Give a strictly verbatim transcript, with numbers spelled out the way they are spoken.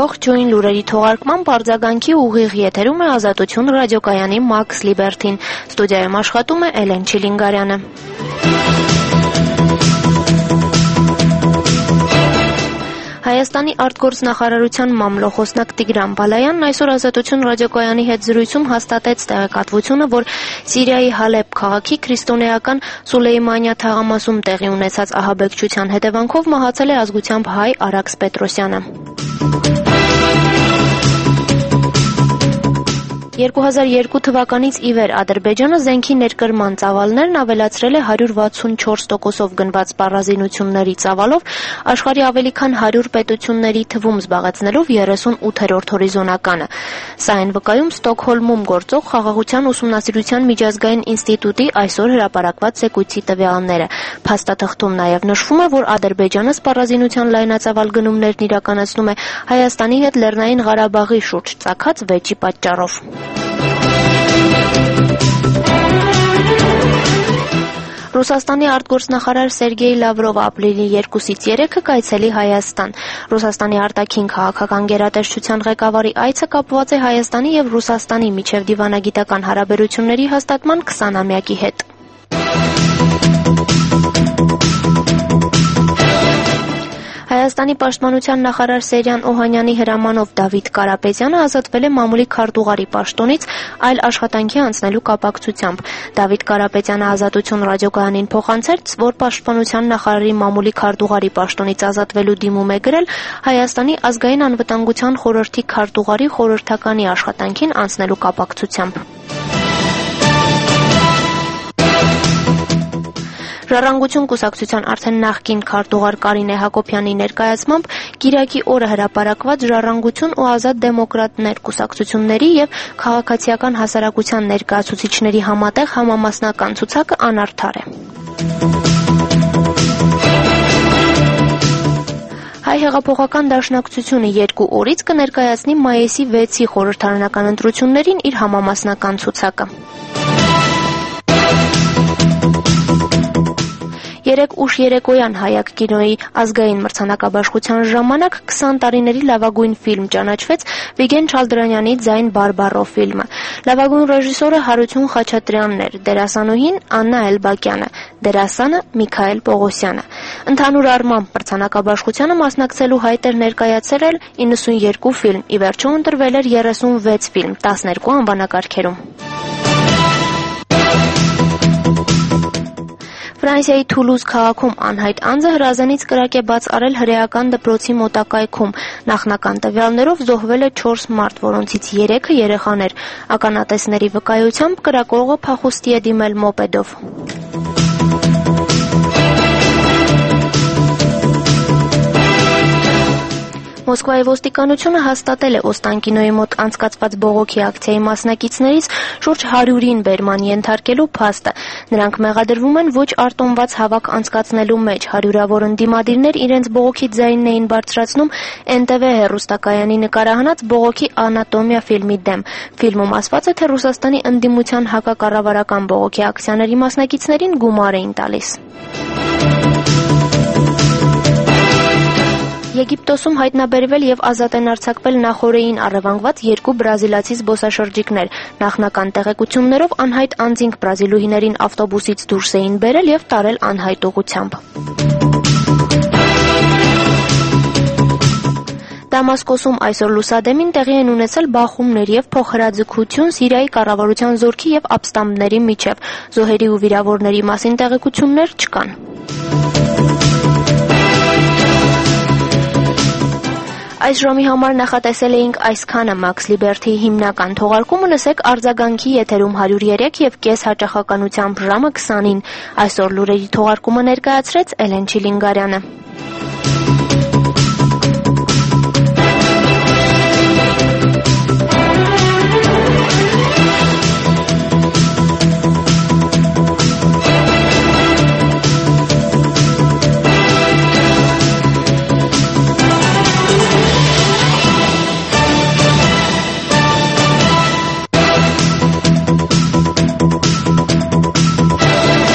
Ողջույն, լուրերի թողարկման պարզագանքի ուղիղ եթերում է Ազատություն ռադիոկայանի Max Liberty-ն։ Ստուդիայում աշխատում է Էլեն Չիլինգարյանը։ Հայաստանի արտգործնախարարության մամլոխոսնակ Տիգրան Բալայանն այսօր Ազատություն ռադիոկայանի հետ զրույցում հաստատեց տեղեկատվությունը, որ Սիրիայի Հալեբ քաղաքի քրիստոնեական Սուլեյմանիա թաղամասում տեղի ունեցած ահաբեկչության հետևանքով մահացել է ազգությամբ հայ Արաքս Պետրոսյանը։ երկու հազար երկու թվականից ի վեր Ադրբեջանը զենքի ներկրման ծավալներն ավելացրել է հարյուր վաթսունչորս տոկոսով գնված սպառազինությունների ծավալով, աշխարհի ավելի քան հարյուր պետությունների թվում զբաղեցնելով երեսունութերորդ հորիզոնականը։ Սա են վկայում Ստոկհոլմում գործող Խաղաղության ուսումնասիրության միջազգային ինստիտուտի այսօր հրապարակված զեկույցի տվյալները։ Փաստաթղթում նաև նշվում է, որ Ադրբեջանը սպառազինության լայնածավալ գնումներն իրականացնում է Հայաստանի հետ Լեռնային Ղարաբաղի շուրջ ծագած վեճի պատճառով։ Ռուսաստանի արտգործնախարար Սերգեյ Լավրովը ապրիլի երկուսից երեքը կայցելի Հայաստան։ Ռուսաստանի արտաքին քաղաքական գերատեսչության ղեկավարի այցը կապված է Հայաստանի եւ Ռուսաստանի միջև դիվանագիտական հարաբերությունների հաստատման քսանամյակի հետ։ Հայաստանի պաշտպանության նախարար Սերյան Օհանյանի հրամանով Դավիթ Կարապետյանը ազատվել է մամուլի քարտուղարի պաշտոնից այլ աշխատանքի անցնելու կապակցությամբ։ Դավիթ Կարապետյանը Ազատություն ռադիոկայանին փոխանցեց, որ պաշտպանության նախարարի մամուլի քարտուղարի պաշտոնից ազատվելու դիմում է գրել Հայաստանի ազգային անվտանգության խորհրդի քարտուղարի խորհրդականի աշխատանքին անցնելու կապակցությամբ։ Ժառանգություն կուսակցության արդեն նախկին քարտուղար Կարինե Հակոբյանի ներկայացմամբ Կիրակի օրը հրապարակված Ժառանգություն ու Ազատ դեմոկրատներ կուսակցությունների եւ քաղաքացիական հասարակության ներկայացուցիչների համատեղ համամասնական ցուցակը անարդար է։ Հայ հեղափոխական դաշնակցությունը երկու օրից կներկայացնի մայիսի վեցի խորհրդարանական ընտրություններին իր համամասնական ցուցակը։ Երեկ ուշ երեկոյան Հայակ կինոյի ազգային մրցանակաբաշխության ժամանակ քսան տարիների լավագույն ֆիլմ ճանաչվեց Վիգեն Չալդրանյանի «Ձայն Բարբառո» ֆիլմը։ Լավագույն ռեժիսորը Հարություն Խաչատրյանն էր, դերասանուհին Աննա Էլբակյանը, դերասանը Միքայել Պողոսյանը։ Ընդհանուր առմամբ մրցանակաբաշխությանը մասնակցելու հայտ էր ներկայացրել իննսունյերկու ֆիլմ, ի վերջո ընտրվել էր երեսունվեց ֆիլմ, տասներկու անվանակարգերում։ Ֆրանսիայի Թուլուզ քաղաքում անհայտ անձը հրազենից կրակ է բաց արել հրեական դպրոցի մոտակայքում։ Նախնական տվյալներով զոհվել է չորս մարդ, որոնցից երեքը երեխաներ։ Ականատեսների վկայությամբ կրակողը փախուստի է դիմել մոպեդով։ Մոսկվայի ոստիկանությունը հաստատել է Օստանկինոյի մոտ անցկացված բողոքի ակցիայի մասնակիցներից շուրջ հարյուրին բերման ենթարկելու փաստը։ Նրանք մեղադրվում են ոչ արտոնված հավաք անցկացնելու մեջ։ Հարյուրավոր ընդդիմադիրներ իրենց բողոքի ձայնն էին բարձրացնում Էն Տե Վե հեռուստակայանի նկարահանած բողոքի անատոմիա ֆիլմի դեմ։ Ֆիլմում ասված է, թե Ռուսաստանի ընդդիմության հակակառավարական բողոքի ակցիաների մասնակիցներին գումար էին տալիս։ Եգիպտոսում հայտնաբերվել եւ ազատ են արձակվել նախօրեին առևանգված երկու բրազիլացի զբոսաշրջիկներ։ Նախնական տեղեկություններով անհայտ անձինք բրազիլուհիներին ավտոբուսից դուրս էին բերել եւ տարել անհայտ ուղղությամբ։ Դամասկոսում այսօր լուսադեմին տեղի են ունեցել բախումներ եւ փոխհրաձգություն Սիրիայի կառավարության զորքի եւ ապստամբների միջև։ Զոհերի ու վիրավորների մասին տեղեկություններ չկան։ Այս ժամի համար նախատեսել էինք այսքանը Max Liberty-ի հիմնական թողարկումը լսեք արձագանքի եթերում հարյուր երեք եւ կես հաճախականությամբ ժամը քսանին։ Այսօր լուրերի թողարկումը ներկայացրեց Էլեն Չիլինգարյանը։